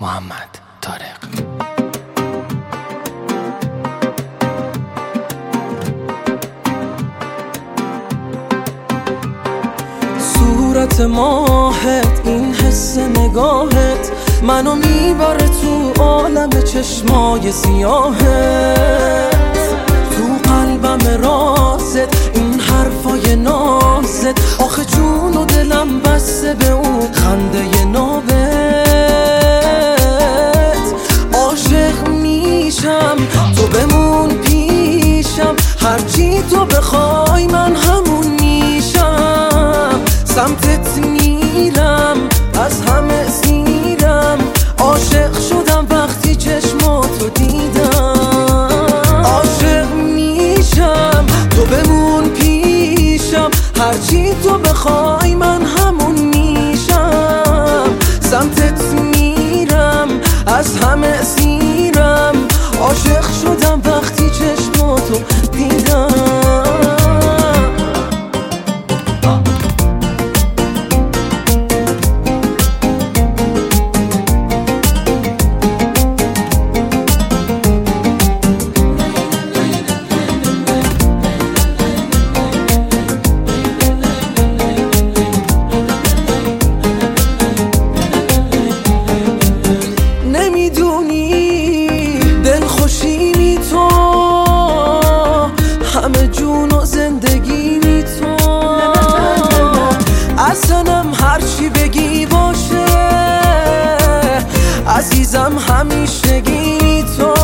محمد طارق. صورت ماهت، این حس نگاهت منو میبره تو عالم چشمای سیاهت، تو قلبم رازت، این حرفای نازت، آخه جون و دلم بسته به اون خنده نابت. عاشق میشم تو بمون پیشم، هرچی تو بخوای من همون میشم، سمتت میرم از همه سیرم، عاشق شدم وقتی چشماتو دیدم. عاشق میشم تو بمون پیشم، هرچی تو بخوای من همون میشم، سمتت میرم از همه سیرم، عاشق شدم وقتی چشماتو دیدم. خوشیمی تو همه جون و زندگیمی تو، اصلاًم هرچی بگی باشه عزیزم، همیشگی تو.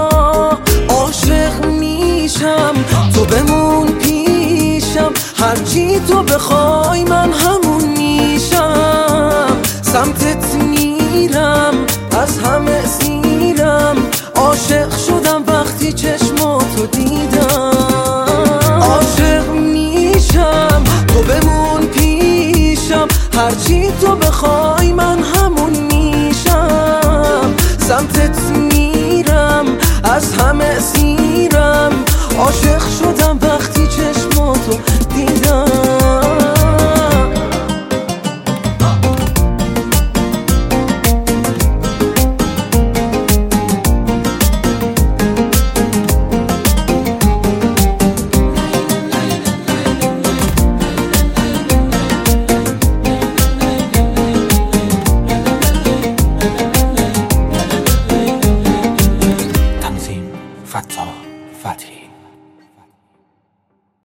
عاشق میشم تو بمون پیشم، هرچی تو بخوای من همون میشم، سمتت میرم از همه سیرم، عاشق شدم وقتی چشماتو دیدم. عاشق میشم تو بمون پیشم، هرچی تو بخوای من همون میشم، سمتت میرم از همه سیرم، عاشق شدم